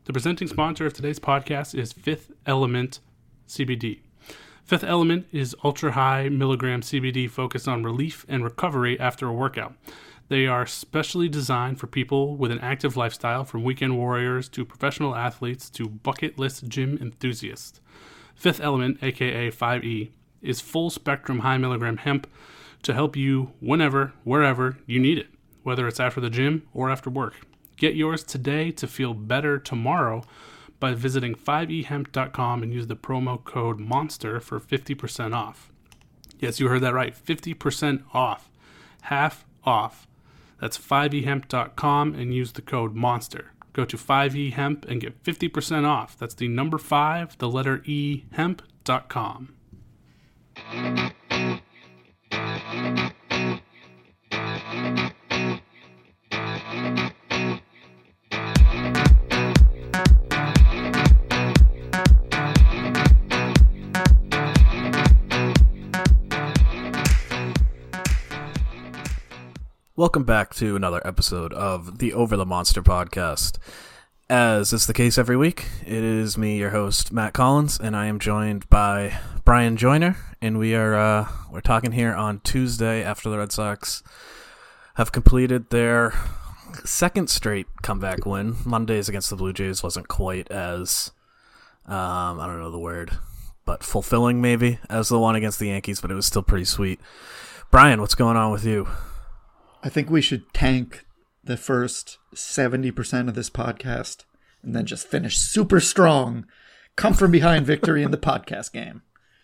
The presenting sponsor of today's podcast is Fifth Element CBD. Fifth Element is ultra-high milligram CBD focused on relief and recovery after a workout. They are specially designed for people with an active lifestyle, from weekend warriors to professional athletes to bucket list gym enthusiasts. Fifth Element, aka 5E, is full-spectrum high milligram hemp to help you whenever, wherever you need it, whether it's after the gym or after work. Get yours today to feel better tomorrow by visiting 5ehemp.com and use the promo code MONSTER for 50% off. Yes, you heard that right. 50% off. Half off. That's 5ehemp.com and use the code MONSTER. Go to 5ehemp and get 50% off. That's the number 5, the letter E, hemp.com. Welcome back to another episode of the Over the Monster podcast. As is the case every week, it is me, your host, Matt Collins, and I am joined by Brian Joyner, and we're talking here on Tuesday after the Red Sox have completed their second straight comeback win. Monday's against the Blue Jays wasn't quite as, I don't know the word, but fulfilling maybe, as the one against the Yankees, but it was still pretty sweet. Brian, what's going on with you? I think we should tank the first 70% of this podcast and then just finish super strong. Come from behind victory in the podcast game.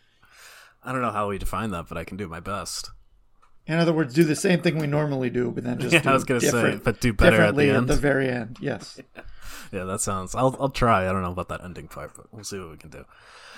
I don't know how we define that, but I can do my best. In other words, do the same thing we normally do, but then just I was going to say, but do better at the end. At the very end, yes. Yeah, that sounds... I'll try. I don't know about that ending part, but we'll see what we can do.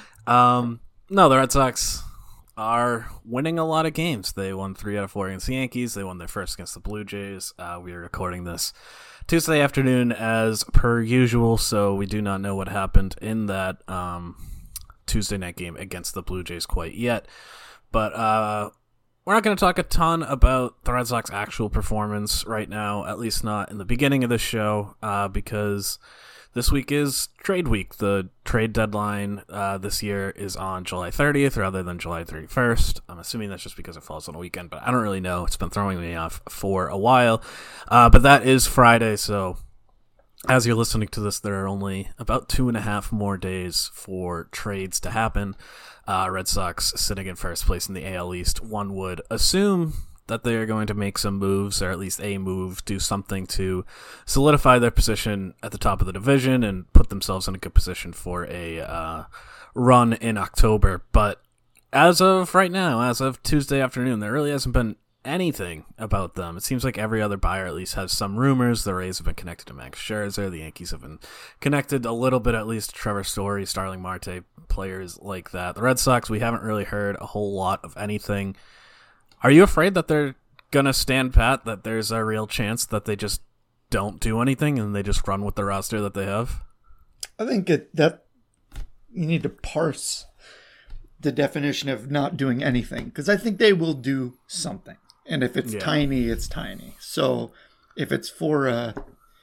No, the Red Sox are winning a lot of games. They won 3 out of 4 against the Yankees. They won their first against the Blue Jays. We are recording this Tuesday afternoon as per usual, so we do not know what happened in that Tuesday night game against the Blue Jays quite yet. But we're not going to talk a ton about the Red Sox actual performance right now, at least not in the beginning of the show, because this week is trade week. The trade deadline this year is on July 30th rather than July 31st. I'm assuming that's just because it falls on a weekend, but I don't really know. It's been throwing me off for a while. But that is Friday, so as you're listening to this, there are only about 2.5 more days for trades to happen. Red Sox sitting in first place in the AL East. One would assume that they are going to make some moves, or at least a move, do something to solidify their position at the top of the division and put themselves in a good position for a run in October. But as of right now, as of Tuesday afternoon, there really hasn't been anything about them. It seems like every other buyer at least has some rumors. The Rays have been connected to Max Scherzer. The Yankees have been connected a little bit, at least, to Trevor Story, Starling Marte, players like that. The Red Sox, we haven't really heard a whole lot of anything. Are you afraid that they're going to stand pat, that there's a real chance that they just don't do anything and they just run with the roster that they have? I think that you need to parse the definition of not doing anything, because I think they will do something. And if it's tiny, it's tiny. So if it's for a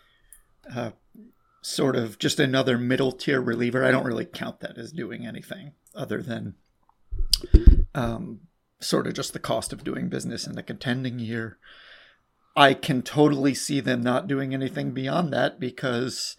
sort of just another middle tier reliever, I don't really count that as doing anything other than sort of just the cost of doing business in the contending year. I can totally see them not doing anything beyond that, because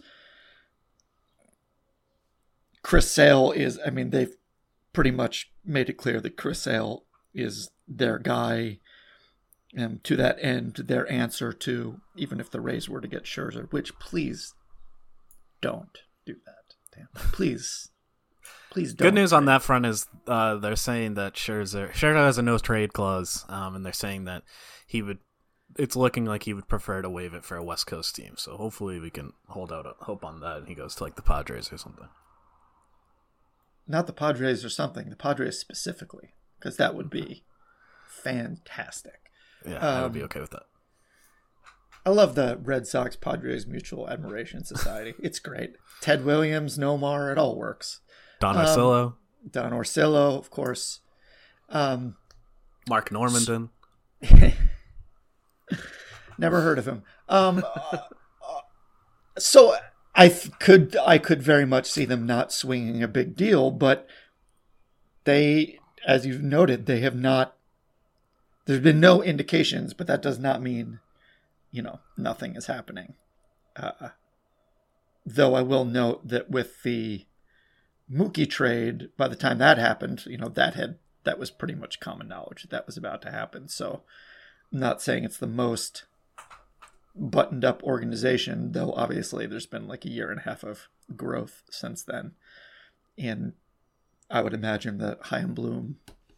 Chris Sale is, I mean, they've pretty much made it clear that Chris Sale is their guy. And to that end, their answer to, even if the Rays were to get Scherzer, which please don't do that. Damn. Please don't. Good news on that front is they're saying that Scherzer has a no trade clause, and they're saying that it's looking like he would prefer to waive it for a West Coast team. So hopefully we can hold out hope on that and he goes to like the Padres or something. Not the Padres or something, the Padres specifically, because that would be fantastic. Yeah, I would be okay with that. I love the Red Sox Padres Mutual Admiration Society. It's great. Ted Williams, Nomar, it all works. Don Orsillo. Don Orsillo, of course. Mark Normandin. Never heard of him. So I could very much see them not swinging a big deal, but they, as you've noted, they have not. There's been no indications, but that does not mean, nothing is happening. Though I will note that with the Mookie trade, by the time that happened, that was pretty much common knowledge that was about to happen. So I'm not saying it's the most buttoned up organization, though obviously there's been like a year and a half of growth since then. And I would imagine the Chaim Bloom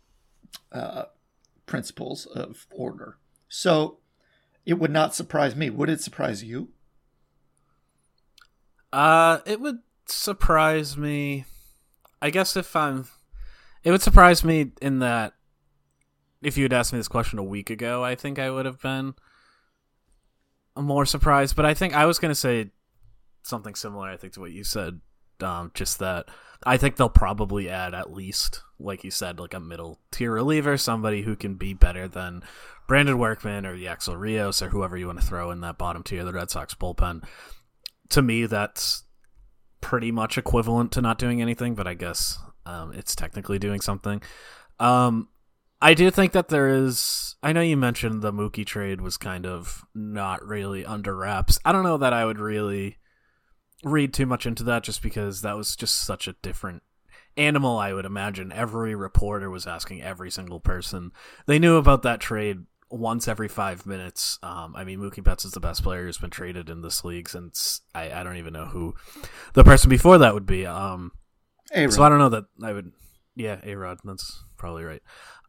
principles of order. So it would not surprise me. Would it surprise you? It would surprise me. I guess it would surprise me in that if you had asked me this question a week ago, I think I would have been more surprised. But I think I was going to say something similar, I think, to what you said. Just that I think they'll probably add at least, like you said, like a middle tier reliever, somebody who can be better than Brandon Workman or Yaxel Rios or whoever you want to throw in that bottom tier of the Red Sox bullpen. To me, that's pretty much equivalent to not doing anything, but I guess it's technically doing something. I do think that there is... I know you mentioned the Mookie trade was kind of not really under wraps. I don't know that I would really read too much into that, just because that was just such a different animal, I would imagine. Every reporter was asking every single person. They knew about that trade once every 5 minutes. Mookie Betts is the best player who's been traded in this league since I don't even know who the person before that would be. So I don't know that I would. Yeah, A-Rod. That's probably right.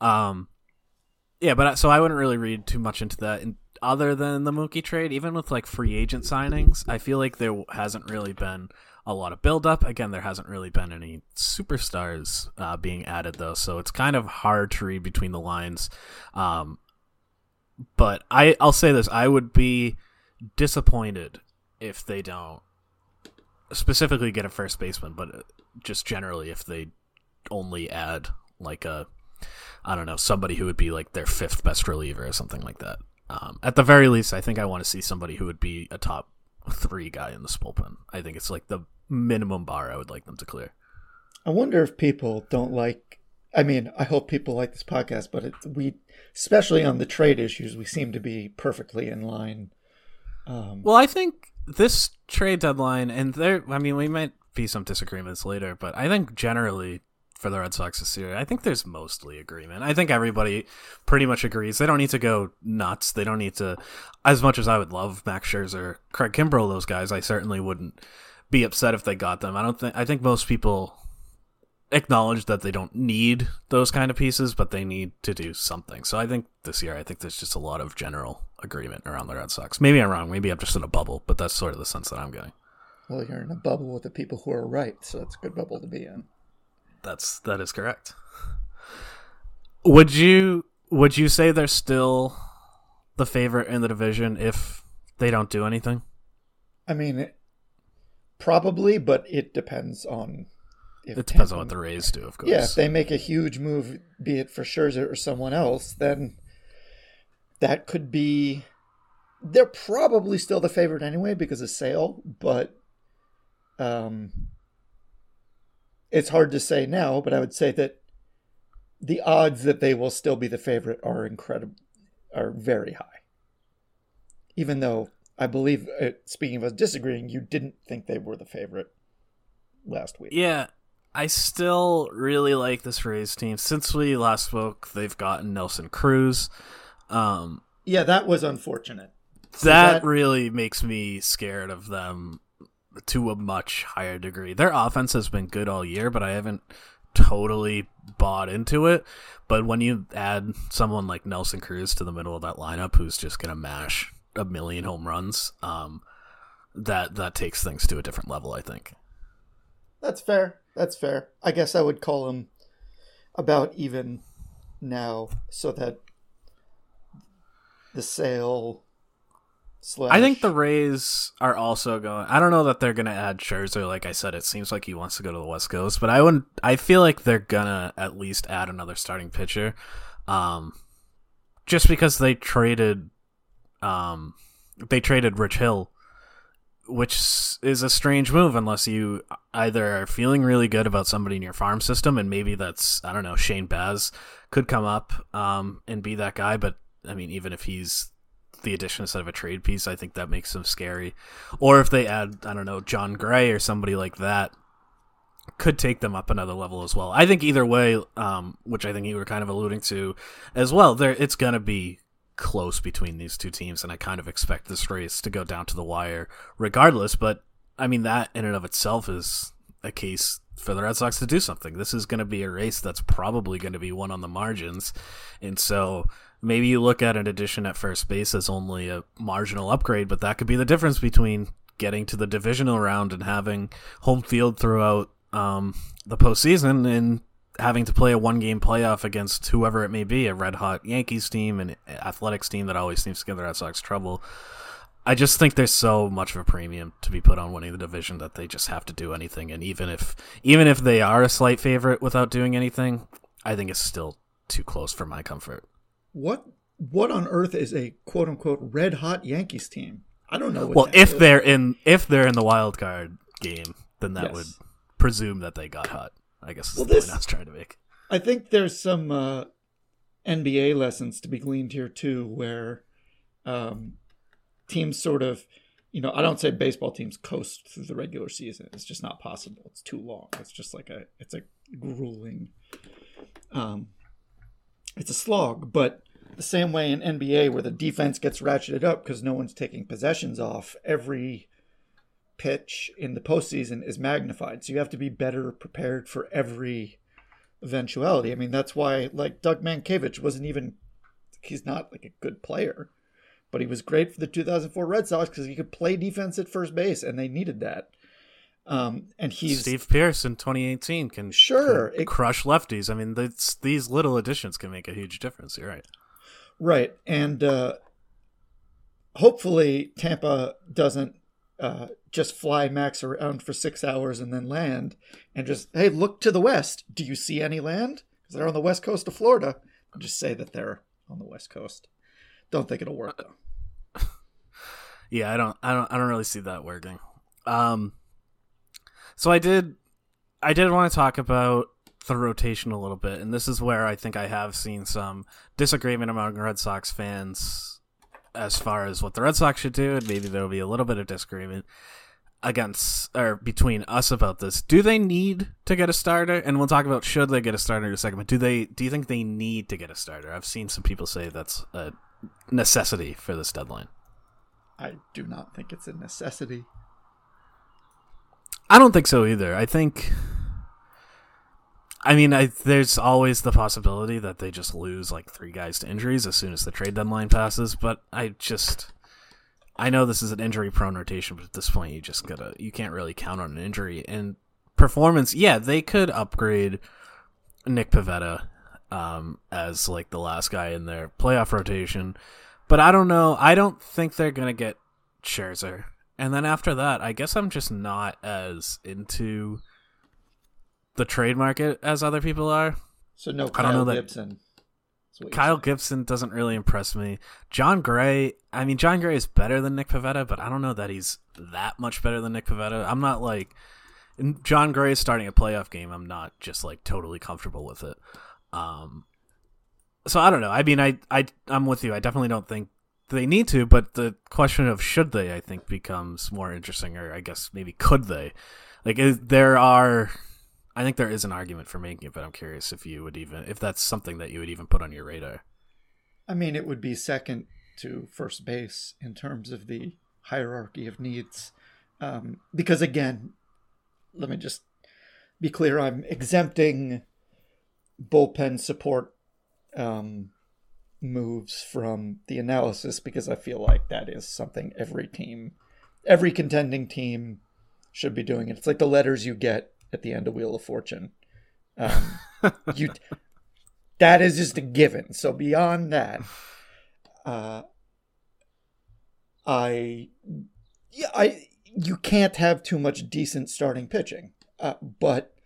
So I wouldn't really read too much into that. And other than the Mookie trade, even with like free agent signings, I feel like there hasn't really been a lot of build-up. Again, there hasn't really been any superstars being added, though, so it's kind of hard to read between the lines. But I'll say this. I would be disappointed if they don't specifically get a first baseman, but just generally if they only add like somebody who would be like their fifth best reliever or something like that. At the very least, I think I want to see somebody who would be a top 3 guy in this bullpen. I think it's like the minimum bar I would like them to clear. I wonder if people don't like... I hope people like this podcast, but we, especially on the trade issues, we seem to be perfectly in line. Well, I think this trade deadline, and we might be some disagreements later, but I think generally for the Red Sox this year, I think there's mostly agreement. I think everybody pretty much agrees. They don't need to go nuts. They don't need to, as much as I would love Max Scherzer, Craig Kimbrell, those guys, I certainly wouldn't be upset if they got them. I think most people acknowledge that they don't need those kind of pieces, but they need to do something. So I think this year, there's just a lot of general agreement around the Red Sox. Maybe I'm wrong. Maybe I'm just in a bubble, but that's sort of the sense that I'm getting. Well, you're in a bubble with the people who are right, so it's a good bubble to be in. That is correct. Would you say they're still the favorite in the division if they don't do anything? Probably, but it depends on... It depends on what the Rays do, of course. Yeah, if they make a huge move, be it for Scherzer or someone else, then that could be... They're probably still the favorite anyway because of Sale, but it's hard to say now, but I would say that the odds that they will still be the favorite are very high. Even though I believe, speaking of us disagreeing, you didn't think they were the favorite last week. Yeah, I still really like this Rays team. Since we last spoke, they've gotten Nelson Cruz. Yeah, that was unfortunate. That really makes me scared of them to a much higher degree. Their offense has been good all year, but I haven't totally bought into it. But when you add someone like Nelson Cruz to the middle of that lineup who's just going to mash a million home runs, that takes things to a different level, I think. That's fair. I guess I would call him about even now, so that the Sale / I think the Rays are also going... I don't know that they're going to add Scherzer. Like I said, it seems like he wants to go to the West Coast, but I feel like they're going to at least add another starting pitcher. Just because they traded Rich Hill which is a strange move unless you either are feeling really good about somebody in your farm system, and maybe that's, I don't know, Shane Baz could come up and be that guy. But I mean, even if he's the addition instead of a trade piece, I think that makes him scary. Or if they add, I don't know, John Gray or somebody like that, could take them up another level as well. I think either way, which I think you were kind of alluding to as well, it's going to be close between these two teams, and I kind of expect this race to go down to the wire regardless. But I mean, that in and of itself is a case for the Red Sox to do something. This is going to be a race that's probably going to be won on the margins, and so maybe you look at an addition at first base as only a marginal upgrade, but that could be the difference between getting to the divisional round and having home field throughout the postseason and having to play a one-game playoff against whoever it may be, a red-hot Yankees team, an Athletics team that always seems to give the Red Sox trouble. I just think there's so much of a premium to be put on winning the division that they just have to do anything. And even if they are a slight favorite without doing anything, I think it's still too close for my comfort. What on earth is a quote-unquote red-hot Yankees team? I don't know. Well, if they're in the wild card game, then that would presume that they got hot, I guess is the point I was trying to make. I think there's some NBA lessons to be gleaned here too, where teams sort of, I don't say baseball teams coast through the regular season. It's just not possible. It's too long. It's just it's a grueling, it's a slog. But the same way in NBA, where the defense gets ratcheted up because no one's taking possessions off, every pitch in the postseason is magnified. So you have to be better prepared for every eventuality. I mean, that's why Doug Mankiewicz he's not a good player, but he was great for the 2004 Red Sox because he could play defense at first base, and they needed that. And Steve Pearce in 2018 can crush lefties. I mean, these little additions can make a huge difference. You're right. Right. And hopefully Tampa doesn't just fly Max around for 6 hours and then land and just, hey, look to the west. Do you see any land? Because they're on the west coast of Florida. I'll just say that they're on the west coast. Don't think it'll work though. Yeah, I don't really see that working. So I did want to talk about the rotation a little bit, and this is where I think I have seen some disagreement among Red Sox fans as far as what the Red Sox should do, and maybe there'll be a little bit of disagreement between us about this. Do they need to get a starter? And we'll talk about should they get a starter in a second, but do you think they need to get a starter? I've seen some people say that's a necessity for this deadline. I do not think it's a necessity. I don't think so either. There's always the possibility that they just lose 3 guys to injuries as soon as the trade deadline passes, but I know this is an injury-prone rotation, but at this point you can't really count on an injury. And performance, yeah, they could upgrade Nick Pivetta as the last guy in their playoff rotation, but I don't know. I don't think they're going to get Scherzer. And then after that, I guess I'm just not as into the trade market as other people are. So no Kyle Gibson. Kyle Gibson doesn't really impress me. John Gray is better than Nick Pivetta, but I don't know that he's that much better than Nick Pivetta. I'm not John Gray is starting a playoff game. I'm not just totally comfortable with it. So I don't know. I mean, I'm with you. I definitely don't think they need to, but the question of should they, I think, becomes more interesting, or I guess maybe could they? I think there is an argument for making it, but I'm curious if that's something that you would even put on your radar. I mean, it would be second to first base in terms of the hierarchy of needs. Because again, let me just be clear, I'm exempting bullpen support moves from the analysis because I feel like that is something every contending team should be doing. It's like the letters you get at the end of Wheel of Fortune. That is just a given. So beyond that, you can't have too much decent starting pitching, but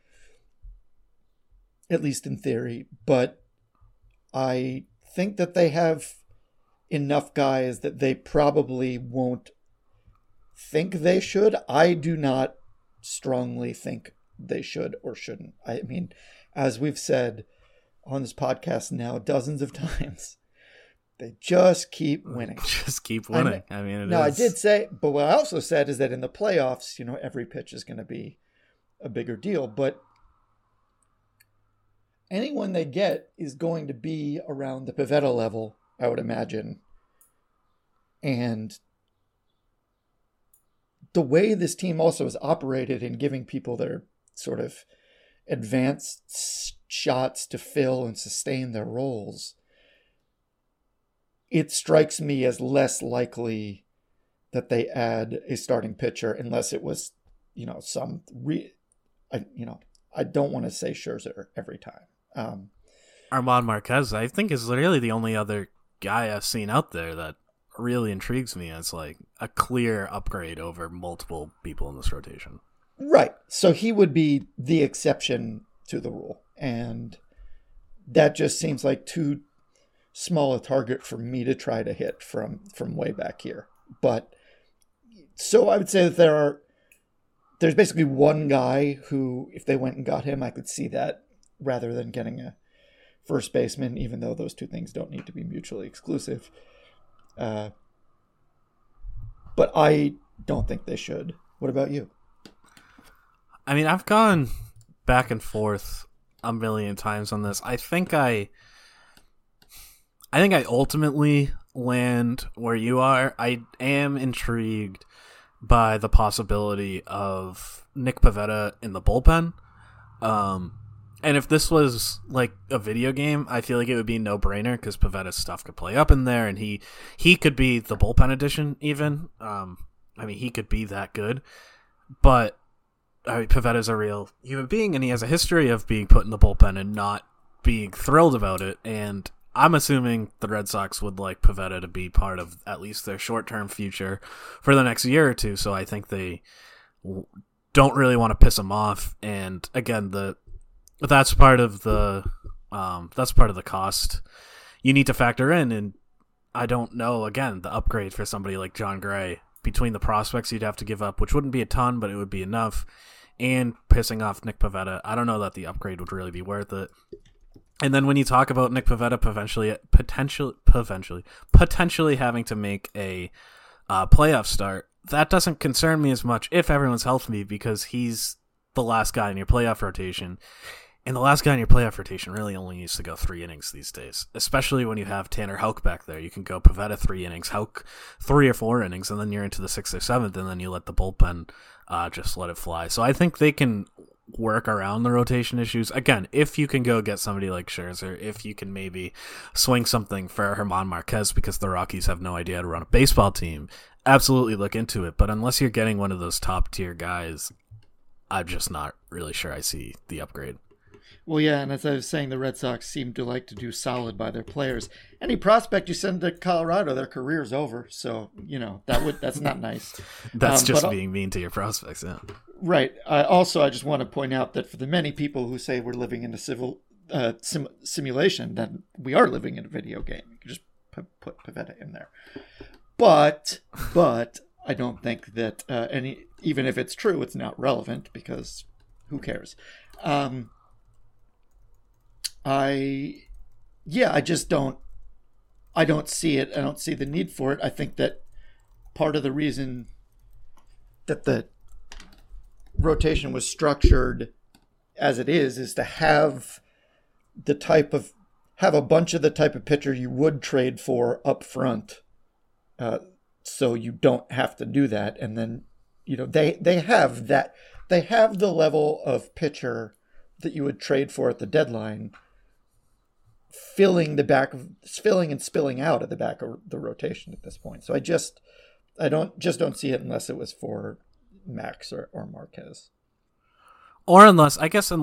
at least in theory. But I think that they have enough guys that they probably won't think they should. I do not strongly think they should or shouldn't. I mean, as we've said on this podcast now dozens of times, they just keep winning. Just keep winning. I did say, but what I also said is that in the playoffs, every pitch is going to be a bigger deal. But anyone they get is going to be around the Pivetta level, I would imagine. And the way this team also is operated in giving people their sort of advanced shots to fill and sustain their roles, it strikes me as less likely that they add a starting pitcher unless it was, I don't want to say Scherzer every time. Armand Marquez, I think, is really the only other guy I've seen out there that really intrigues me as like a clear upgrade over multiple people in this rotation. Right. So he would be the exception to the rule. And that just seems like too small a target for me to try to hit from way back here. But so I would say that there's basically one guy who, if they went and got him, I could see that rather than getting a first baseman, even though those two things don't need to be mutually exclusive. But I don't think they should. What about you? I mean, I've gone back and forth a million times on this. I think I ultimately land where you are. I am intrigued by the possibility of Nick Pivetta in the bullpen. And if this was like a video game, I feel like it would be no-brainer because Pivetta's stuff could play up in there, and he could be the bullpen edition even. He could be that good. But Pivetta's a real human being, and he has a history of being put in the bullpen and not being thrilled about it. And I'm assuming the Red Sox would like Pivetta to be part of at least their short-term future for the next year or two. So I think they don't really want to piss him off. And again, that's part of the cost you need to factor in. And I don't know, again, the upgrade for somebody like John Gray, between the prospects you'd have to give up, which wouldn't be a ton, but it would be enough, and pissing off Nick Pivetta, I don't know that the upgrade would really be worth it. And then when you talk about Nick Pivetta potentially having to make a playoff start, that doesn't concern me as much if everyone's healthy, because he's the last guy in your playoff rotation. And the last guy in your playoff rotation really only needs to go 3 innings these days, especially when you have Tanner Houck back there. You can go Pivetta 3 innings, Houck 3 or 4 innings, and then you're into the 6th or 7th, and then you let the bullpen just let it fly. So I think they can work around the rotation issues. Again, if you can go get somebody like Scherzer, if you can maybe swing something for German Marquez because the Rockies have no idea how to run a baseball team, absolutely look into it. But unless you're getting one of those top-tier guys, I'm just not really sure I see the upgrade. Well, yeah, and as I was saying, the Red Sox seem to like to do solid by their players. Any prospect you send to Colorado, their career's over. So, that's not nice. That's just being mean to your prospects, yeah. Right. I just want to point out that for the many people who say we're living in a simulation, that we are living in a video game. You can just put Pivetta in there. But I don't think that even if it's true, it's not relevant because who cares? I don't see it. I don't see the need for it. I think that part of the reason that the rotation was structured as it is to have a bunch of the type of pitcher you would trade for up front, so you don't have to do that. And then, they have that. They have the level of pitcher that you would trade for at the deadline, filling and spilling out at the back of the rotation at this point. So I don't see it unless it was for Max or Marquez. Or unless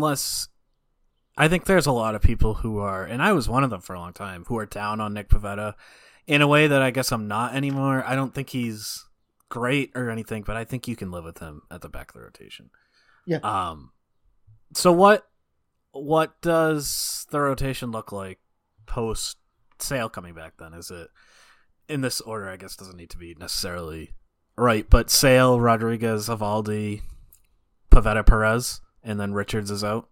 I think there's a lot of people who are, and I was one of them for a long time, who are down on Nick Pivetta in a way that I guess I'm not anymore. I don't think he's great or anything, but I think you can live with him at the back of the rotation. Yeah. So what does the rotation look like post Sale coming back then? Is it in this order? I guess doesn't need to be necessarily Right, but Sale, Rodriguez, Eovaldi, Pivetta, Perez, and then Richards is out.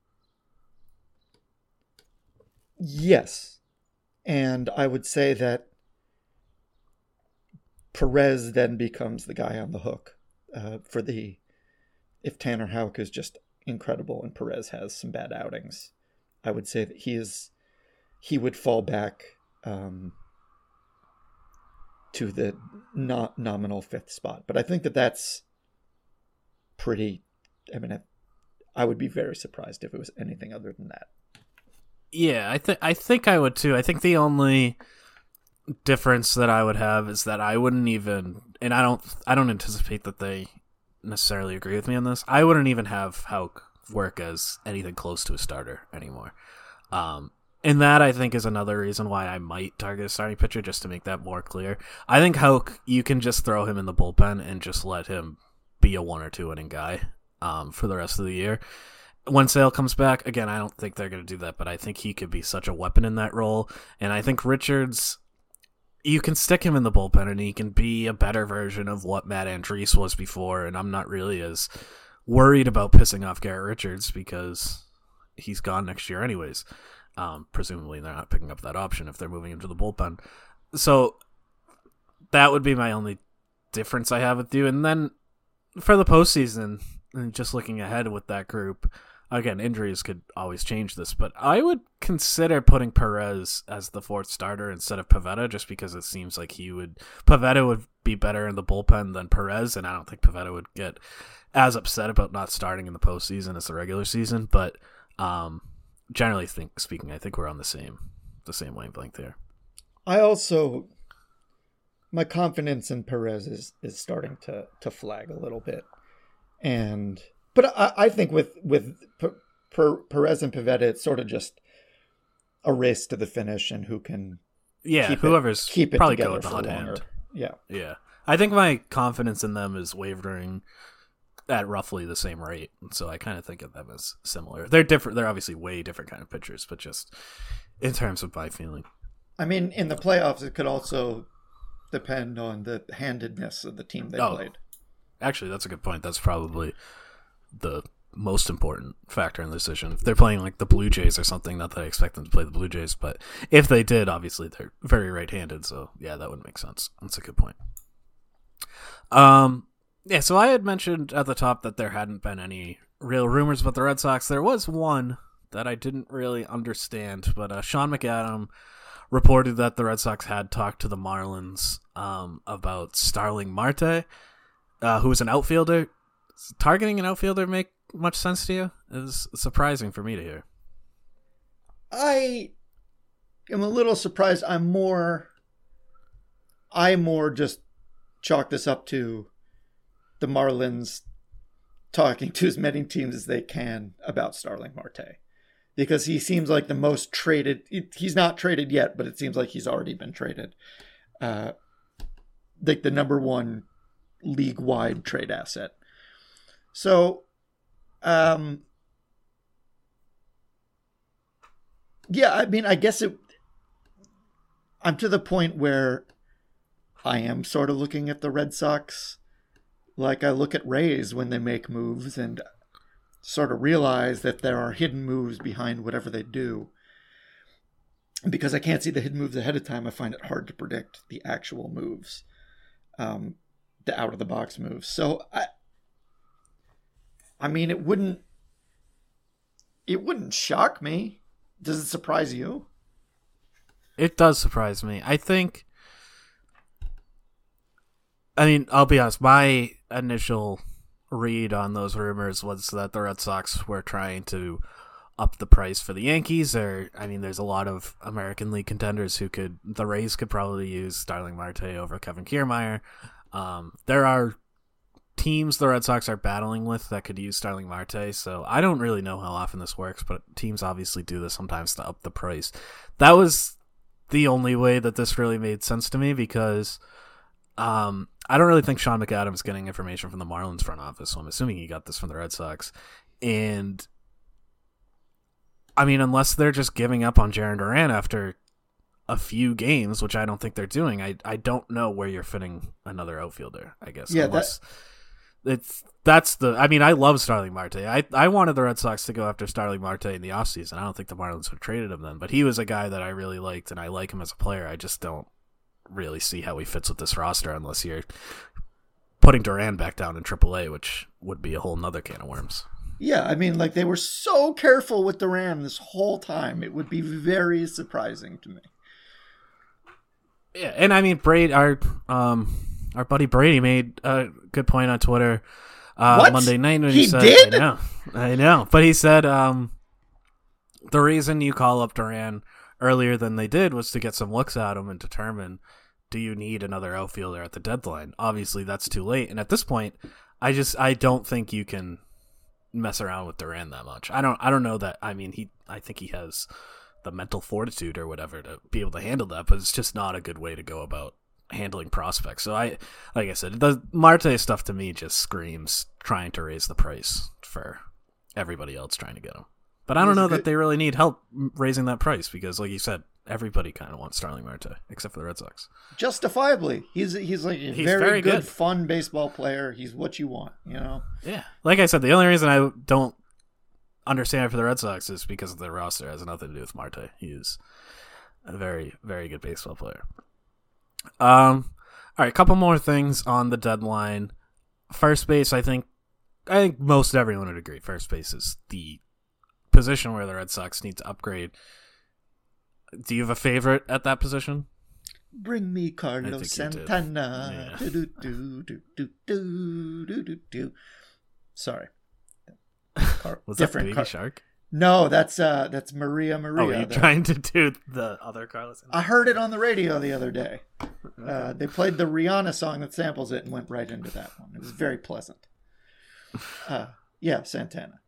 Yes. And I would say that Perez then becomes the guy on the hook if Tanner Houck is just incredible and Perez has some bad outings. I would say that he would fall back to the not nominal fifth spot. But I think that's pretty. I mean, I would be very surprised if it was anything other than that. Yeah, I think I would too. I think the only difference that I would have is that I wouldn't even, and I don't anticipate that they necessarily agree with me on this. I wouldn't even have Houck work as anything close to a starter anymore. And that, I think, is another reason why I might target a starting pitcher, just to make that more clear. I think Houck, you can just throw him in the bullpen and just let him be a 1 or 2 inning guy for the rest of the year. When Sale comes back, again, I don't think they're going to do that, but I think he could be such a weapon in that role. And I think Richards, you can stick him in the bullpen and he can be a better version of what Matt Andriese was before. And I'm not really as worried about pissing off Garrett Richards because he's gone next year anyways. Presumably they're not picking up that option if they're moving him to the bullpen. So that would be my only difference I have with you. And then for the postseason, and just looking ahead with that group, again, injuries could always change this, but I would consider putting Perez as the 4th starter instead of Pivetta, just because it seems like Pivetta would be better in the bullpen than Perez, and I don't think Pivetta would get as upset about not starting in the postseason as the regular season. But generally speaking, I think we're on the same wavelength here. My confidence in Perez is starting to flag a little bit. But I think with Perez and Pivetta, it's sort of just a race to the finish, and who can keep it probably together go with the for hot longer. hand. Yeah. I think my confidence in them is wavering at roughly the same rate, so I kind of think of them as similar. They're different. They're obviously way different kind of pitchers, but just in terms of my feeling. I mean, in the playoffs, it could also depend on the handedness of the team they played. Actually, that's a good point. That's probably the most important factor in the decision. If they're playing like the Blue Jays or something, not that I expect them to play the Blue Jays, but if they did, obviously they're very right-handed, so yeah, that would make sense. That's a good point. Yeah, so I had mentioned at the top that there hadn't been any real rumors about the Red Sox. There was one that I didn't really understand, but Sean McAdam reported that the Red Sox had talked to the Marlins about Starling Marte, who is an outfielder. Does targeting an outfielder make much sense to you? It's surprising for me to hear. I am a little surprised. I more just chalk this up to the Marlins talking to as many teams as they can about Starling Marte, because he seems like the most traded. He's not traded yet, but it seems like he's already been traded. Like the number 1 league-wide trade asset. So, yeah, I mean, I guess I'm to the point where I am sort of looking at the Red Sox like I look at Rays when they make moves, and sort of realize that there are hidden moves behind whatever they do. And because I can't see the hidden moves ahead of time, I find it hard to predict the actual moves, the out-of-the-box moves. So, I mean, it wouldn't shock me. Does it surprise you? It does surprise me. I mean, I'll be honest, my initial read on those rumors was that the Red Sox were trying to up the price for the Yankees. There's a lot of American League contenders the Rays could probably use Starling Marte over Kevin Kiermaier. There are teams the Red Sox are battling with that could use Starling Marte, so I don't really know how often this works, but teams obviously do this sometimes to up the price. That was the only way that this really made sense to me, because I don't really think Sean McAdam's getting information from the Marlins front office, so I'm assuming he got this from the Red Sox. And I mean, unless they're just giving up on Jarren Duran after a few games, which I don't think they're doing, I don't know where you're fitting another outfielder, I guess. Yeah, I love Starling Marte. I wanted the Red Sox to go after Starling Marte in the offseason. I don't think the Marlins would have traded him then, but he was a guy that I really liked, and I like him as a player. I just don't really see how he fits with this roster unless you're putting Duran back down in AAA, which would be a whole nother can of worms. Yeah, I mean, like, they were so careful with Duran this whole time. It would be very surprising to me. Yeah, and I mean, our buddy Brady made a good point on Twitter Monday night when he said, did? I know, but he said the reason you call up Duran earlier than they did was to get some looks at him and determine, do you need another outfielder at the deadline? Obviously, that's too late, and at this point, I don't think you can mess around with Duran that much. I don't know that. I mean, I think he has the mental fortitude or whatever to be able to handle that, but it's just not a good way to go about handling prospects. So like I said, the Marte stuff to me just screams trying to raise the price for everybody else trying to get him. But I don't know that they really need help raising that price because, like you said, everybody kind of wants Starling Marte except for the Red Sox. Justifiably, he's like a very good, fun baseball player. He's what you want, you know. Yeah, like I said, the only reason I don't understand it for the Red Sox is because of their roster. It has nothing to do with Marte. He is a very, very good baseball player. All right, a couple more things on the deadline. First base, I think most everyone would agree. First base is the position where the Red Sox need to upgrade. Do you have a favorite at that position? Bring me Carlos Santana. Yeah. Sorry. Was that Baby Shark? No, that's Maria. Oh, are you trying to do the other Carlos? I heard it on the radio the other day. They played the Rihanna song that samples it and went right into that one. It was very pleasant. Yeah, Santana.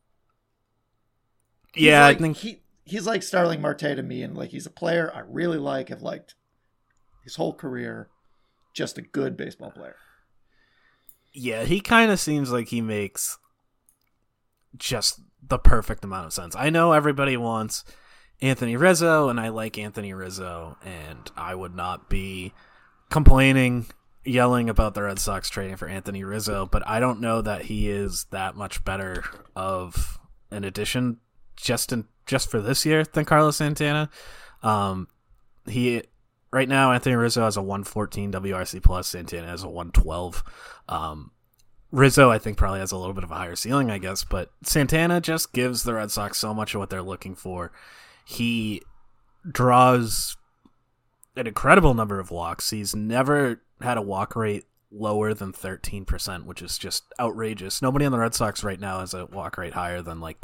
I think he's like Starling Marte to me, and like he's a player I really like, have liked his whole career. Just a good baseball player. Yeah, he kind of seems like he makes just the perfect amount of sense. I know everybody wants Anthony Rizzo, and I like Anthony Rizzo, and I would not be complaining, yelling about the Red Sox trading for Anthony Rizzo, but I don't know that he is that much better of an addition just for this year than Carlos Santana. He right now, Anthony Rizzo has a 114 WRC plus. Santana has a 112. Rizzo, I think, probably has a little bit of a higher ceiling, I guess, but Santana just gives the Red Sox so much of what they're looking for. He draws an incredible number of walks. He's never had a walk rate lower than 13%, which is just outrageous. Nobody on the Red Sox right now has a walk rate higher than like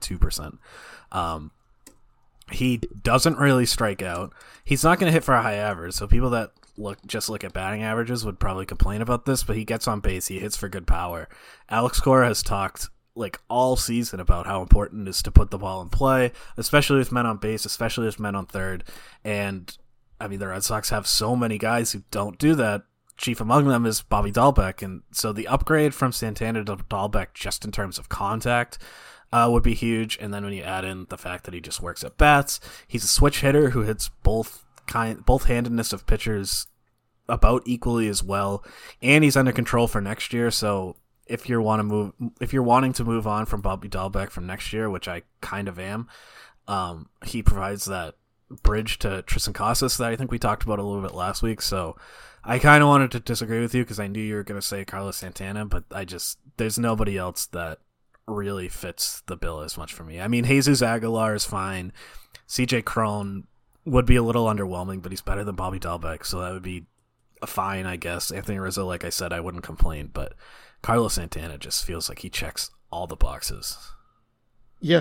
10.2%. He doesn't really strike out. He's not going to hit for a high average, so people that look at batting averages would probably complain about this, but he gets on base, he hits for good power. Alex Cora has talked like all season about how important it is to put the ball in play, especially with men on base, especially with men on third. And I mean, the Red Sox have so many guys who don't do that. Chief among them is Bobby Dahlbeck, and so the upgrade from Santana to Dahlbeck just in terms of contact would be huge. And then when you add in the fact that he just works at bats, he's a switch hitter who hits both handedness of pitchers about equally as well, and he's under control for next year. So if you're wanting to move on from Bobby Dahlbeck from next year, which I kind of am, he provides that bridge to Tristan Casas that I think we talked about a little bit last week. So I kind of wanted to disagree with you because I knew you were going to say Carlos Santana, but there's nobody else that really fits the bill as much for me. I mean, Jesus Aguilar is fine. CJ Cron would be a little underwhelming, but he's better than Bobby Dahlbeck, so that would be a fine, I guess. Anthony Rizzo, like I said, I wouldn't complain, but Carlos Santana just feels like he checks all the boxes. Yeah.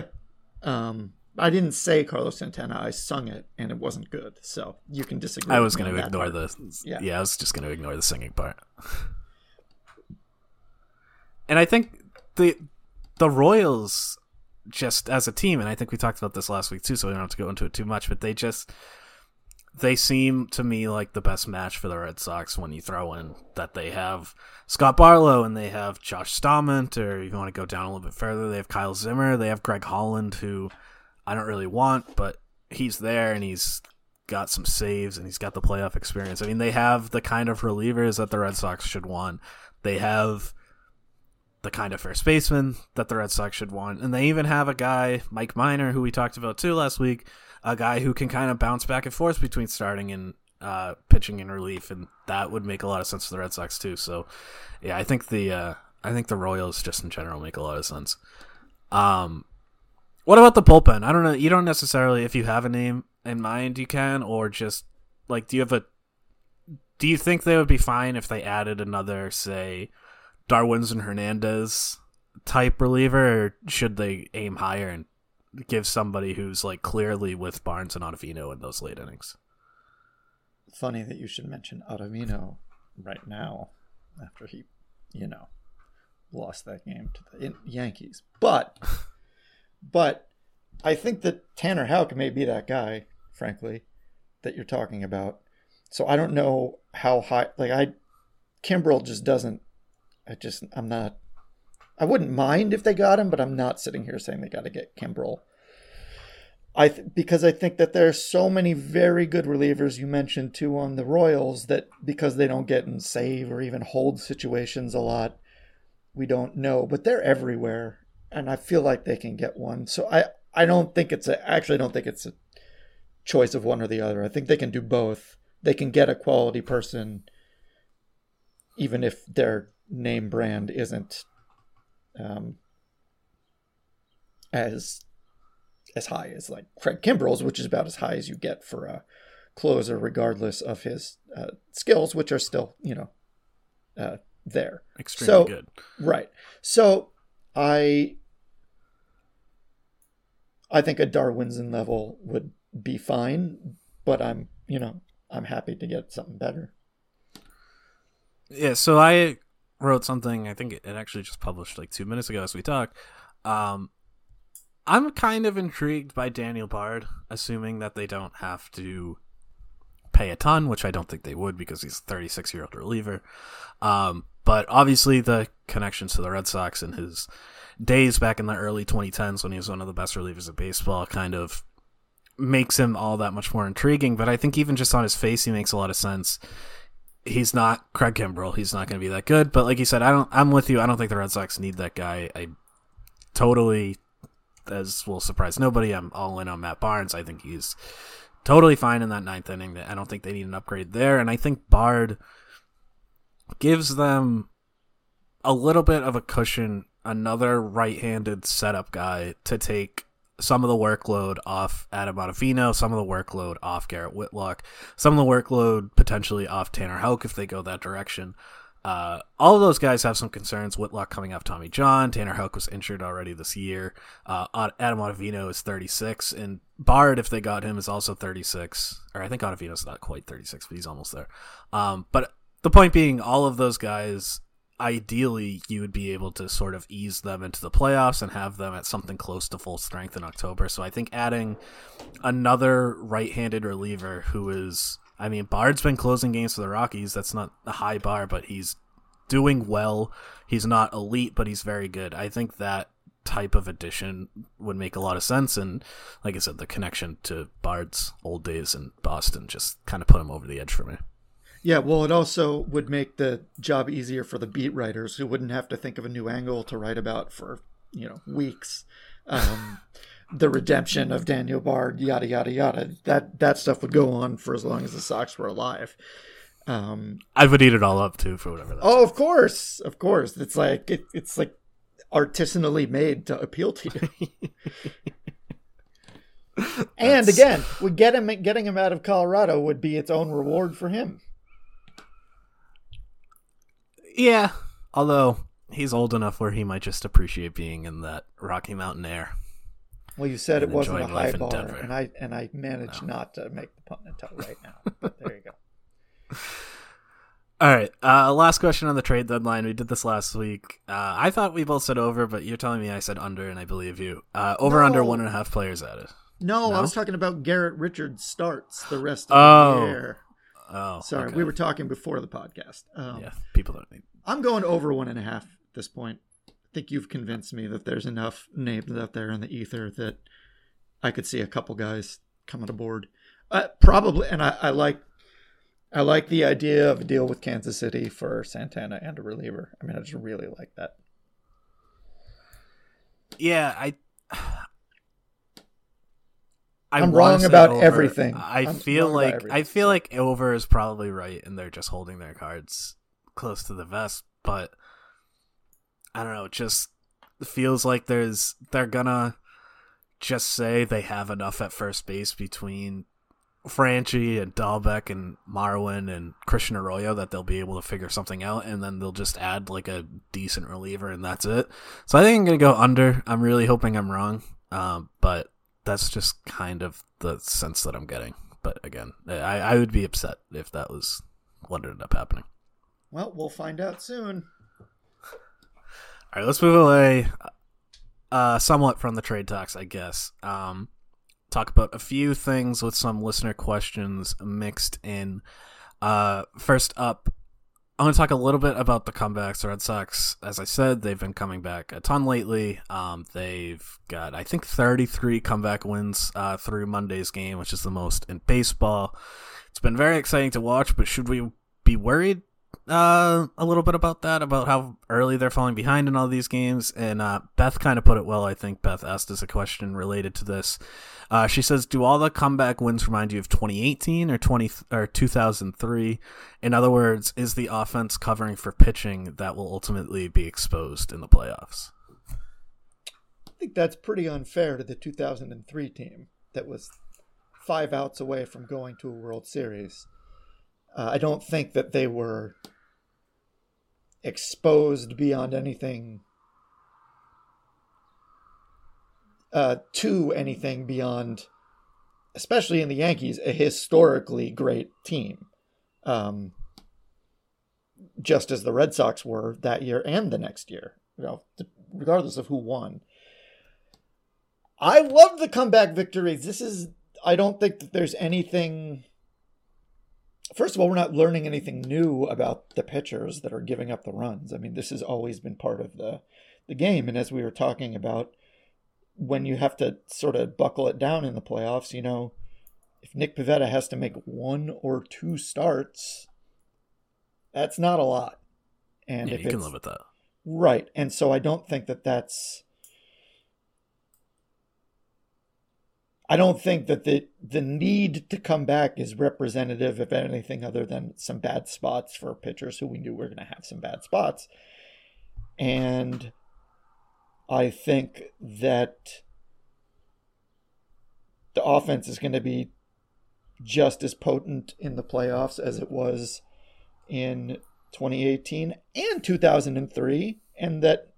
I didn't say Carlos Santana. I sung it, and it wasn't good, so you can disagree. I was going to ignore I was just going to ignore the singing part. And I think the Royals, just as a team, and I think we talked about this last week too, so we don't have to go into it too much, but they seem to me like the best match for the Red Sox when you throw in that they have Scott Barlow and they have Josh Stallman, or if you want to go down a little bit further, they have Kyle Zimmer, they have Greg Holland, who I don't really want, but he's there and he's got some saves and he's got the playoff experience. I mean, they have the kind of relievers that the Red Sox should want. They have the kind of first baseman that the Red Sox should want. And they even have a guy, Mike Minor, who we talked about too last week, a guy who can kind of bounce back and forth between starting and pitching in relief, and that would make a lot of sense for the Red Sox too. So, yeah, I think the Royals just in general make a lot of sense. What about the bullpen? I don't know. You don't necessarily, if you have a name in mind, you can, or just like, do you think they would be fine if they added another, say, Darwinzon Hernandez type reliever, or should they aim higher and give somebody who's like clearly with Barnes and Ottavino in those late innings? Funny that you should mention Ottavino right now after he, lost that game to the Yankees. But I think that Tanner Houck may be that guy, frankly, that you're talking about. So I don't know how high, Kimbrel just doesn't, I wouldn't mind if they got him, but I'm not sitting here saying they got to get Kimbrel. Because I think that there are so many very good relievers you mentioned too on the Royals that because they don't get in save or even hold situations a lot, we don't know, but they're everywhere. And I feel like they can get one. So I don't think it's a choice of one or the other. I think they can do both. They can get a quality person, even if their name brand isn't as high as like Craig Kimbrel's, which is about as high as you get for a closer, regardless of his skills, which are still, there. Extremely good. Right. So I think a Darwinzon level would be fine, but I'm happy to get something better. Yeah, so I wrote something, I think it actually just published like 2 minutes ago as we talked. I'm kind of intrigued by Daniel Bard, assuming that they don't have to pay a ton, which I don't think they would because he's a 36-year-old reliever. But obviously the connections to the Red Sox and his days back in the early 2010s when he was one of the best relievers of baseball kind of makes him all that much more intriguing. But I think even just on his face, he makes a lot of sense. He's not Craig Kimbrel. He's not going to be that good. But like you said, I'm with you. I don't think the Red Sox need that guy. I totally, as will surprise nobody, I'm all in on Matt Barnes. I think he's totally fine in that ninth inning. I don't think they need an upgrade there. And I think Bard gives them a little bit of a cushion, another right-handed setup guy to take some of the workload off Adam Ottavino, some of the workload off Garrett Whitlock, some of the workload potentially off Tanner Houck if they go that direction. All of those guys have some concerns. Whitlock coming off Tommy John. Tanner Houck was injured already this year. Adam Ottavino is 36, and Bard, if they got him, is also 36. Or I think Ottavino's not quite 36, but he's almost there. But the point being, all of those guys, ideally, you would be able to sort of ease them into the playoffs and have them at something close to full strength in October. So I think adding another right-handed reliever who is, I mean, Bard's been closing games for the Rockies. That's not a high bar, but he's doing well. He's not elite, but he's very good. I think that type of addition would make a lot of sense. And like I said, the connection to Bard's old days in Boston just kind of put him over the edge for me. Yeah, well, it also would make the job easier for the beat writers who wouldn't have to think of a new angle to write about for, weeks. The redemption of Daniel Bard, yada, yada, yada. That stuff would go on for as long as the Sox were alive. I would eat it all up, too, for whatever that's. Oh, of course. It's like it's like artisanally made to appeal to you. And again, getting him out of Colorado would be its own reward for him. Yeah, although he's old enough where he might just appreciate being in that Rocky Mountain air. Well, you said it wasn't a high bar, Denver. and I managed not to make the pun until right now. But there you go. All right, last question on the trade deadline. We did this last week. I thought we both said over, but you're telling me I said under, and I believe you. Under 1.5 players added. No, I was talking about Garrett Richards starts the rest of the year. Oh, sorry. okay. We were talking before the podcast. Yeah, people don't need. I'm going over 1.5 at this point. I think you've convinced me that there's enough names out there in the ether that I could see a couple guys coming aboard. Probably, and I like the idea of a deal with Kansas City for Santana and a reliever. I mean, I just really like that. Yeah, I'm wrong about everything. I feel like over is probably right, and they're just holding their cards close to the vest. But I don't know. It just feels like they're gonna just say they have enough at first base between Franchi and Dahlbeck and Marwin and Christian Arroyo that they'll be able to figure something out, and then they'll just add like a decent reliever, and that's it. So I think I'm gonna go under. I'm really hoping I'm wrong, but that's just kind of the sense that I'm getting. But again, I would be upset if that was what ended up happening. Well, we'll find out soon. All right, let's move away somewhat from the trade talks, I guess. Talk about a few things with some listener questions mixed in. First up, I want to talk a little bit about the comebacks. The Red Sox, as I said, they've been coming back a ton lately. They've got, I think, 33 comeback wins through Monday's game, which is the most in baseball. It's been very exciting to watch, but should we be worried a little bit about that, about how early they're falling behind in all these games? And Beth kind of put it well. I think Beth asked us a question related to this. She says, do all the comeback wins remind you of 2018 or 2003? In other words, is the offense covering for pitching that will ultimately be exposed in the playoffs? I think that's pretty unfair to the 2003 team that was 5 outs away from going to a World Series. I don't think that they were exposed beyond anything to anything beyond, especially in the Yankees, a historically great team. Just as the Red Sox were that year and the next year, regardless of who won. I love the comeback victories. I don't think that there's anything. First of all, we're not learning anything new about the pitchers that are giving up the runs. I mean, this has always been part of the game. And as we were talking about, when you have to sort of buckle it down in the playoffs, if Nick Pivetta has to make 1 or 2 starts, that's not a lot. And if you can live with that. Right. And so I don't think I don't think that the need to come back is representative of anything other than some bad spots for pitchers who we knew were going to have some bad spots. And I think that the offense is going to be just as potent in the playoffs as it was in 2018 and 2003, and that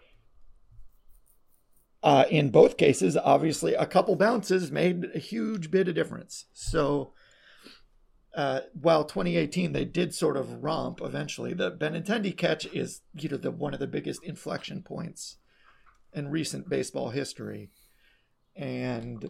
in both cases, obviously, a couple bounces made a huge bit of difference. So while 2018, they did sort of romp eventually, the Benintendi catch is one of the biggest inflection points in recent baseball history. And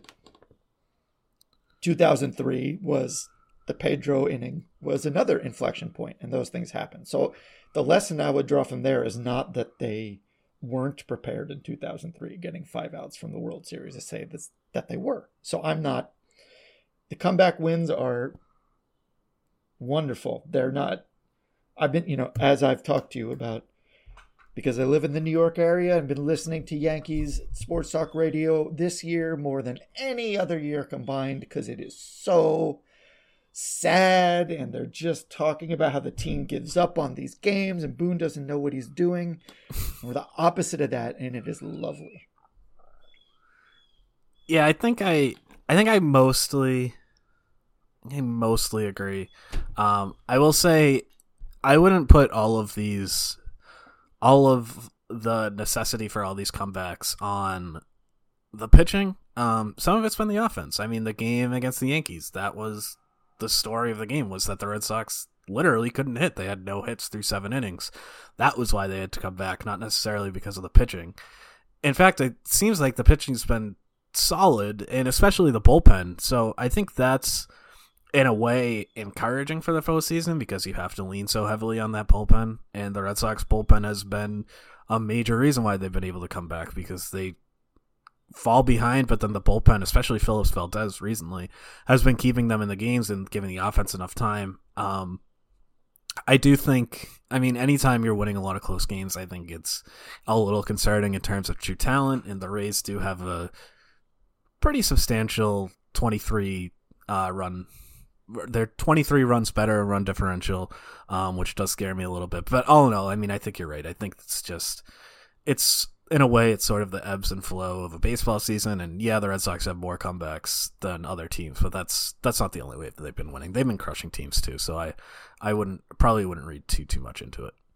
2003 was the Pedro inning, was another inflection point, and those things happen. So the lesson I would draw from there is not that they weren't prepared in 2003, getting 5 outs from the World Series, to say this, that they were. So the comeback wins are wonderful. They're not, I've been, as I've talked to you about, because I live in the New York area and been listening to Yankees sports talk radio this year more than any other year combined, because it is so sad, and they're just talking about how the team gives up on these games and Boone doesn't know what he's doing. We're the opposite of that, and it is lovely. Yeah, I think I mostly agree. I will say I wouldn't put all of the necessity for all these comebacks on the pitching. Some of it's been the offense. I mean, the game against the Yankees, that was the story of the game, was that the Red Sox literally couldn't hit. They had no hits through 7 innings. That was why they had to come back, not necessarily because of the pitching. In fact, it seems like the pitching's been solid, and especially the bullpen. So I think that's, in a way, encouraging for the postseason, because you have to lean so heavily on that bullpen. And the Red Sox bullpen has been a major reason why they've been able to come back, because they fall behind, but then the bullpen, especially Phillips Valdez recently, has been keeping them in the games and giving the offense enough time. I do think, I mean, anytime you're winning a lot of close games, I think it's a little concerning in terms of true talent, and the Rays do have a pretty substantial 23 run. They're 23 runs better run differential, which does scare me a little bit. But all in all, I mean, I think you're right. I think it's in a way, it's sort of the ebbs and flow of a baseball season. And yeah, the Red Sox have more comebacks than other teams, but that's not the only way that they've been winning. They've been crushing teams too. So I probably wouldn't read too much into it.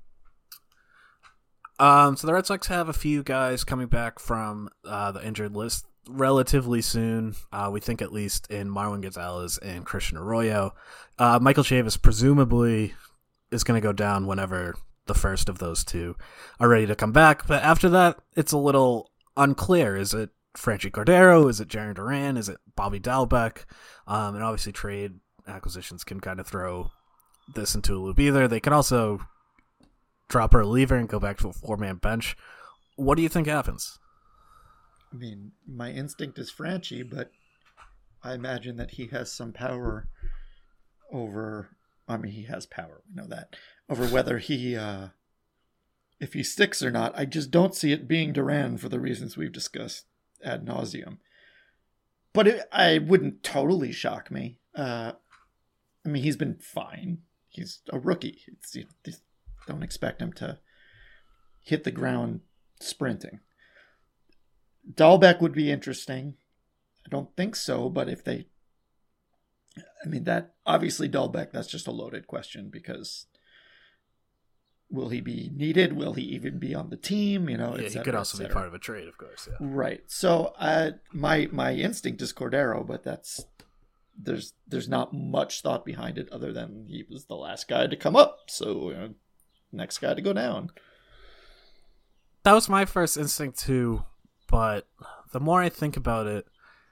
So the Red Sox have a few guys coming back from the injured list relatively soon. We think at least in Marwin Gonzalez and Christian Arroyo. Michael Chavis presumably is going to go down whenever the first of those two are ready to come back. But after that, it's a little unclear. Is it Franchy Cordero? Is it Jarren Duran? Is it Bobby Dalbec? And obviously trade acquisitions can kind of throw this into a loop either. They could also drop a reliever and go back to a 4-man bench. What do you think happens? I mean, my instinct is Franchy, but I imagine that he has some power over... I mean, he has power, we know that, over whether he, if he sticks or not. I just don't see it being Duran for the reasons we've discussed ad nauseum. But I wouldn't totally shock me. I mean, he's been fine. He's a rookie. Don't expect him to hit the ground sprinting. Dalbec would be interesting. I don't think so, but if they... I mean, that obviously Dalbec, that's just a loaded question because will he be needed? Will he even be on the team? You know, yeah, he could also be part of a trade, of course. Yeah. Right. So my instinct is Cordero, but there's not much thought behind it other than he was the last guy to come up. So next guy to go down. That was my first instinct too, but the more I think about it,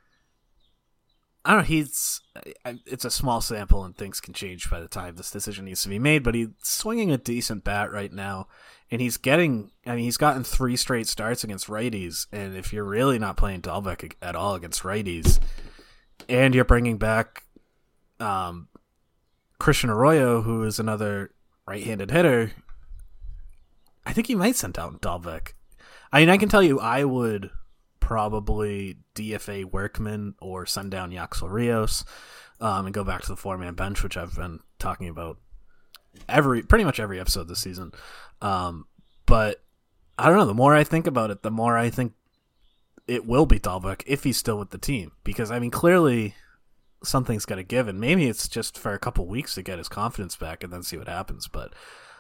I don't know, it's a small sample and things can change by the time this decision needs to be made, but he's swinging a decent bat right now, and he's gotten 3 straight starts against righties, and if you're really not playing Dalbec at all against righties, and you're bringing back Christian Arroyo, who is another right-handed hitter, I think you might send down Dalbec. I mean, I can tell you I would probably DFA Workman or send down Yaxel Rios and go back to the 4-man bench, which I've been talking about pretty much every episode this season. But I don't know, the more I think about it, the more I think it will be Dalbec if he's still with the team. Because, I mean, clearly something's got to give, and maybe it's just for a couple weeks to get his confidence back and then see what happens. But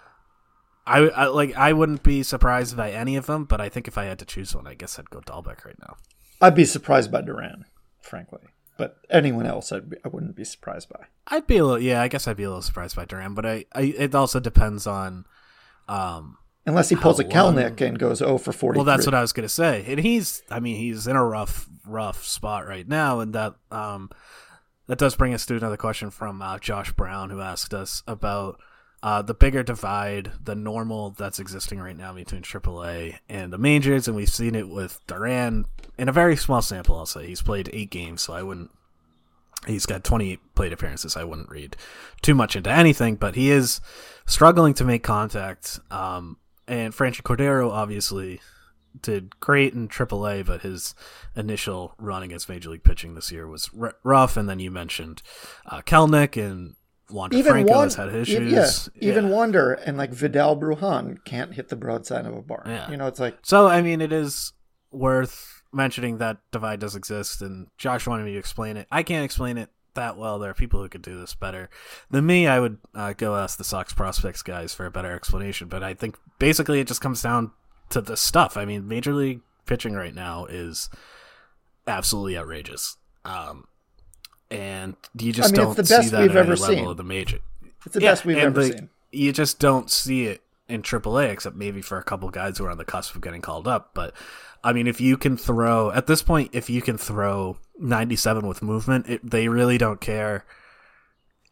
I wouldn't be surprised by any of them, but I think if I had to choose one, I guess I'd go Dalbec right now. I'd be surprised by Duran, frankly. But anyone else, I wouldn't be surprised by. I guess I'd be a little surprised by Duran, but it also depends on... unless he pulls a Kelnick and goes 0 for 43. Well, that's what I was going to say. And he's in a rough spot right now, and that does bring us to another question from Josh Brown, who asked us about the bigger divide, the normal that's existing right now between AAA and the majors, and we've seen it with Duran in a very small sample. I'll say he's played 8 games, so he's got 28 plate appearances. I wouldn't read too much into anything, but he is struggling to make contact. And Franchy Cordero obviously did great in AAA, but his initial run against Major League pitching this year was rough. And then you mentioned Kelnick and Wander Franco has had issues. Even Wander and like Vidal Brujan can't hit the broadside of a barn. Yeah. You know, it's like... So, I mean, it is worth mentioning that divide does exist, and Josh wanted me to explain it. I can't explain it that well. There are people who could do this better than me. I would go ask the Sox prospects guys for a better explanation, but I think basically it just comes down to the stuff. I mean, Major League pitching right now is absolutely outrageous. And you just don't see that at any level of the major. It's the best we've ever seen. You just don't see it in AAA, except maybe for a couple guys who are on the cusp of getting called up. But, I mean, if you can throw 97 with movement, they really don't care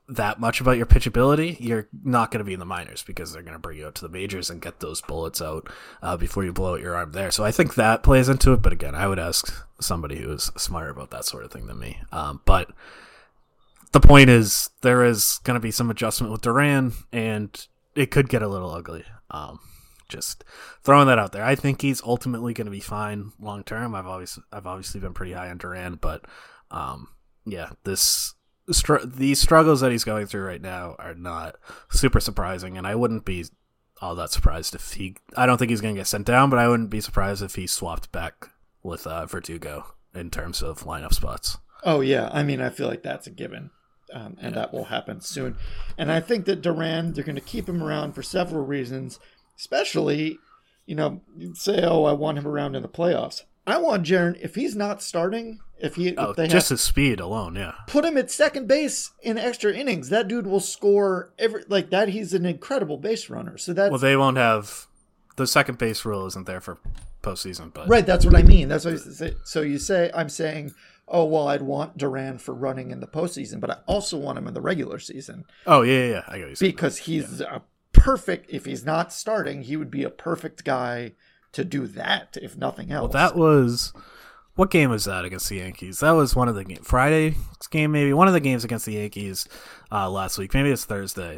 that much about your pitchability, you're not going to be in the minors because they're going to bring you out to the majors and get those bullets out before you blow out your arm there. So I think that plays into it. But again, I would ask somebody who is smarter about that sort of thing than me. But the point is, there is going to be some adjustment with Duran, and it could get a little ugly. Just throwing that out there. I think he's ultimately going to be fine long term. I've obviously been pretty high on Duran, but yeah, these struggles that he's going through right now are not super surprising, and I wouldn't be all that surprised if I don't think he's going to get sent down, but I wouldn't be surprised if he swapped back with Verdugo in terms of lineup spots. Oh yeah, I mean, I feel like that's a given. And that will happen soon. And I think that Duran, they're going to keep him around for several reasons, especially, you'd say, I want him around in the playoffs. I want Jaron, if he's not starting, if just his speed alone, yeah. Put him at second base in extra innings. That dude will score like that. He's an incredible base runner. So that's... Well, they won't have... The second base rule isn't there for postseason, but... Right, that's what I mean. That's what I say. So I'm saying... Oh, well, I'd want Duran for running in the postseason, but I also want him in the regular season. Oh, yeah. I got you. Because he's a perfect, if he's not starting, he would be a perfect guy to do that, if nothing else. Well, what game was that against the Yankees? That was one of the Friday's game, maybe. One of the games against the Yankees last week. Maybe it's Thursday.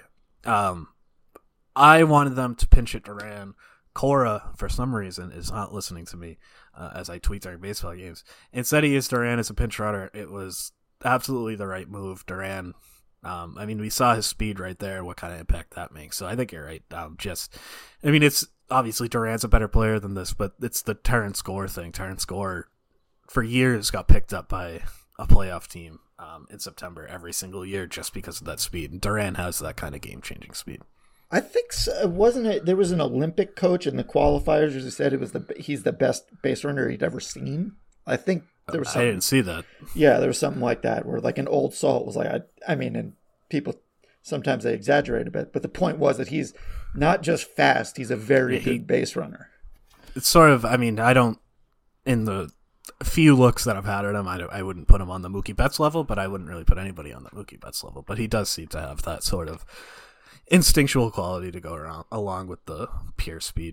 I wanted them to pinch hit Duran. Cora, for some reason, is not listening to me as I tweet during baseball games. Instead, he used Duran as a pinch runner. It was absolutely the right move. Duran, we saw his speed right there, what kind of impact that makes. So I think you're right. It's obviously Duran's a better player than this, but it's the Terrence Gore thing. Terrence Gore, for years, got picked up by a playoff team in September every single year just because of that speed. And Duran has that kind of game-changing speed. I think so. Wasn't it? There was an Olympic coach in the qualifiers who said he's the best base runner he'd ever seen. I think there was. I didn't see that. Yeah, there was something like that where like an old salt was like, and people sometimes they exaggerate a bit, but the point was that he's not just fast; he's a very good base runner. It's sort of. I don't. In the few looks that I've had at him, I wouldn't put him on the Mookie Betts level, but I wouldn't really put anybody on the Mookie Betts level. But he does seem to have that sort of instinctual quality to go around along with the pure speed.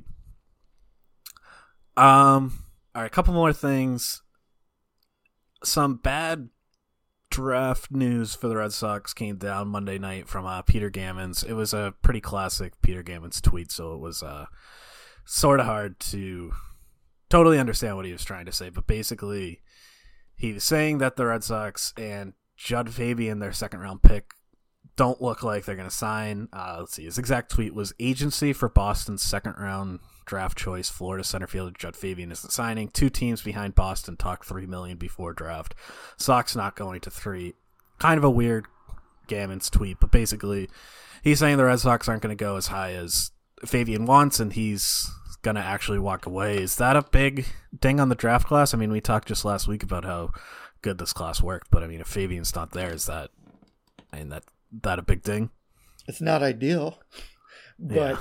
All right, a couple more things. Some bad draft news for the Red Sox came down Monday night from Peter Gammons. It was a pretty classic Peter Gammons tweet, so it was sort of hard to totally understand what he was trying to say, but basically he was saying that the Red Sox and Judd Fabian, their second round pick, don't look like they're going to sign. Let's see. His exact tweet was, agency for Boston's second-round draft choice, Florida center fielder Judd Fabian isn't signing. 2 teams behind Boston talked $3 million before draft. Sox not going to 3. Kind of a weird Gammons tweet, but basically he's saying the Red Sox aren't going to go as high as Fabian wants, and he's going to actually walk away. Is that a big ding on the draft class? We talked just last week about how good this class worked, but if Fabian's not there, is that a big ding? It's not ideal, but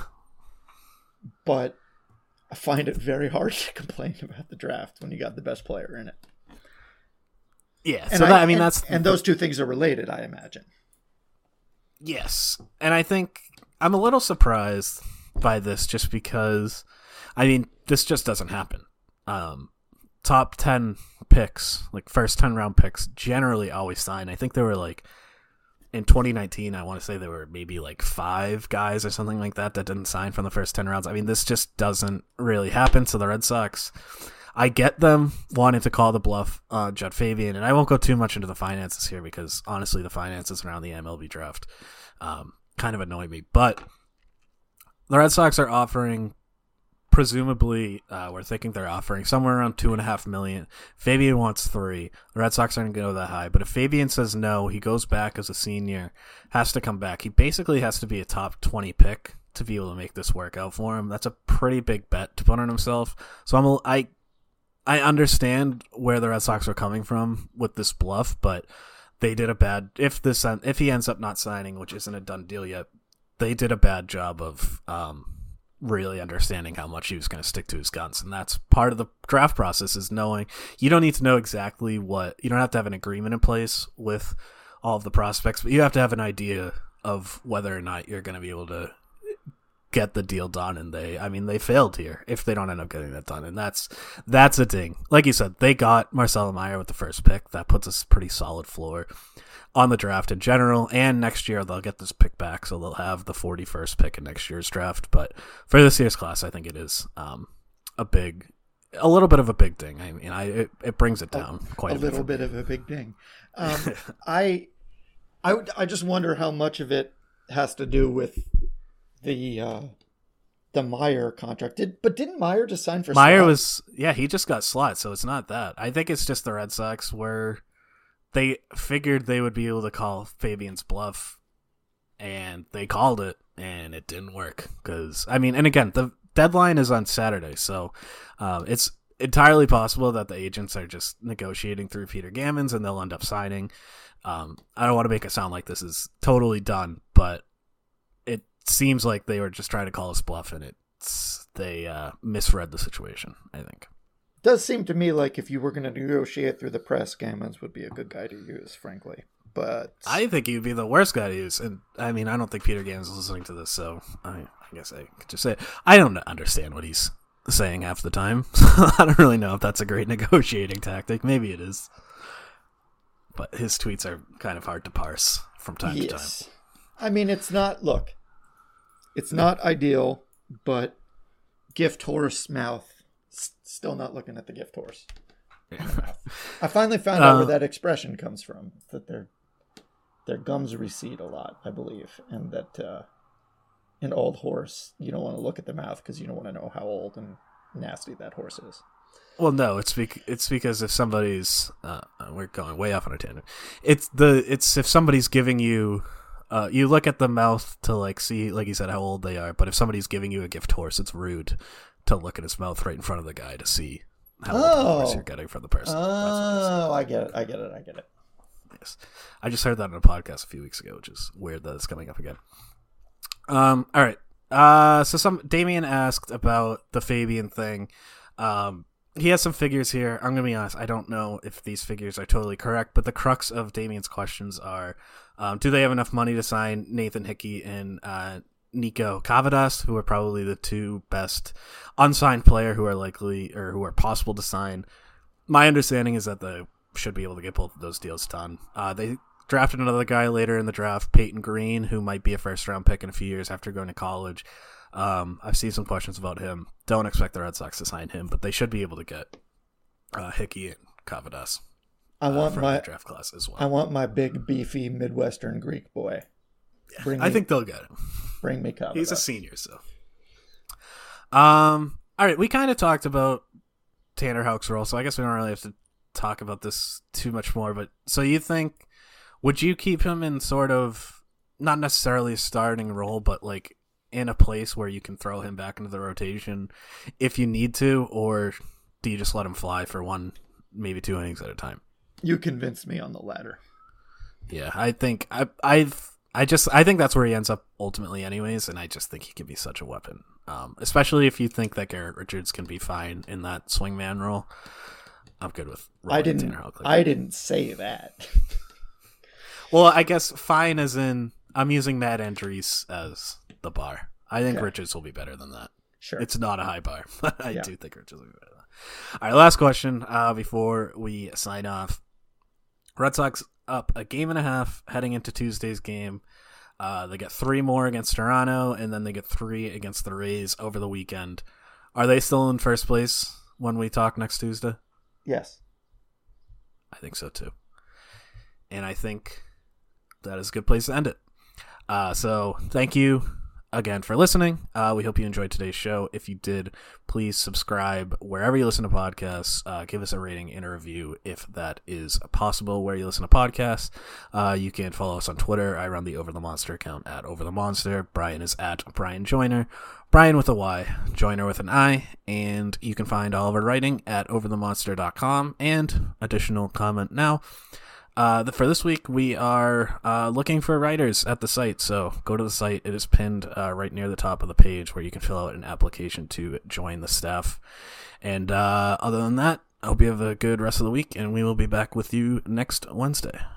I find it very hard to complain about the draft when you got the best player in it. Yeah, and those two things are related, I imagine. Yes, and I think I'm a little surprised by this just because, this just doesn't happen. Top 10 picks, like first 10 round picks, generally always sign. I think there were in 2019, I want to say there were maybe 5 guys or something like that didn't sign from the first 10 rounds. This just doesn't really happen. So the Red Sox, I get them wanting to call the bluff on Judd Fabian, and I won't go too much into the finances here because honestly, the finances around the MLB draft kind of annoy me. But the Red Sox are offering, presumably, we're thinking they're offering somewhere around $2.5 million. Fabian wants 3. The Red Sox aren't going to go that high. But if Fabian says no, he goes back as a senior, has to come back. He basically has to be a top 20 pick to be able to make this work out for him. That's a pretty big bet to put on himself. So I understand where the Red Sox are coming from with this bluff, but they did a bad. If he ends up not signing, which isn't a done deal yet, they did a bad job of really understanding how much he was going to stick to his guns. And that's part of the draft process, is knowing you don't need to know exactly what, you don't have to have an agreement in place with all of the prospects, but you have to have an idea of whether or not you're going to be able to get the deal done. And they failed here if they don't end up getting that done. And that's a ding. Like you said, they got Marcelo Meyer with the first pick. That puts us pretty solid floor on the draft in general. And next year they'll get this pick back, so they'll have the 41st pick in next year's draft. But for this year's class, I think it is a little bit of a big ding. I mean, it brings it down quite a bit. A little bit of a big ding. I just wonder how much of it has to do with the Meyer contract. Didn't Meyer just sign for Meyer Slot? He just got Slot, so it's not that. I think it's just the Red Sox where they figured they would be able to call Fabian's bluff, and they called it, and it didn't work. And again, the deadline is on Saturday, so it's entirely possible that the agents are just negotiating through Peter Gammons, and they'll end up signing. I don't want to make it sound like this is totally done, but it seems like they were just trying to call us bluff, and they misread the situation, I think. Does seem to me like if you were going to negotiate through the press, Gammons would be a good guy to use, frankly. But I think he'd be the worst guy to use. And I mean, I don't think Peter Gammons is listening to this, so I guess I could just say it. I don't understand what he's saying half the time. So I don't really know if that's a great negotiating tactic. Maybe it is. But his tweets are kind of hard to parse from time to time. I mean, it's not ideal, but gift horse mouth. Still not looking at the gift horse. I finally found out where that expression comes from. That their gums recede a lot, I believe, and that an old horse, you don't want to look at the mouth because you don't want to know how old and nasty that horse is. Well, no, it's because if somebody's we're going way off on a tangent. It's if somebody's giving you. You look at the mouth to like see, like you said, how old they are. But if somebody's giving you a gift horse, it's rude to look at his mouth right in front of the guy to see how old the horse you're getting from the person. I get it. Yes, I just heard that on a podcast a few weeks ago, which is weird that it's coming up again. All right. So Damien asked about the Fabian thing. He has some figures here. I'm gonna be honest, I don't know if these figures are totally correct, but the crux of Damien's questions are: do they have enough money to sign Nathan Hickey and Nico Kavadas, who are probably the two best unsigned player who are likely or who are possible to sign? My understanding is that they should be able to get both of those deals done. They drafted another guy later in the draft, Peyton Green, who might be a first-round pick in a few years after going to college. I've seen some questions about him. Don't expect the Red Sox to sign him, but they should be able to get Hickey and Kavadas. I want my draft class as well. I want my big, beefy Midwestern Greek boy. Yeah, I think they'll get him. Bring me Kavadas. He's a senior, so. All right, we kind of talked about Tanner Houck's role, so I guess we don't really have to talk about this too much more. But so you think, would you keep him in sort of not necessarily a starting role, but like in a place where you can throw him back into the rotation if you need to, or do you just let him fly for one, maybe two innings at a time? You convinced me on the latter. Yeah, I think I think that's where he ends up ultimately anyways, and I just think he can be such a weapon. Especially if you think that Garrett Richards can be fine in that swingman role. I'm good with Tanner Houck. I didn't say that. Well, I guess fine as in I'm using Matt Andrees as the bar. I think Richards will be better than that. Sure. It's not a high bar, but I do think Richards will be better than that. All right, last question before we sign off. Red Sox up a game and a half heading into Tuesday's game. They get 3 more against Toronto, and then they get 3 against the Rays over the weekend. Are they still in first place when we talk next Tuesday? Yes. I think so, too. And I think that is a good place to end it. So thank you again for listening. We hope you enjoyed today's show. If you did, please subscribe wherever you listen to podcasts. Give us a rating and a review if that is possible where you listen to podcasts. You can follow us on Twitter. I run the Over the Monster account at Over the Monster. Brian is at Brian Joyner. Brian with a Y, Joyner with an I. And you can find all of our writing at overthemonster.com. And additional comment now. For this week, we are looking for writers at the site, so go to the site. It is pinned right near the top of the page where you can fill out an application to join the staff. And other than that, I hope you have a good rest of the week, and we will be back with you next Wednesday.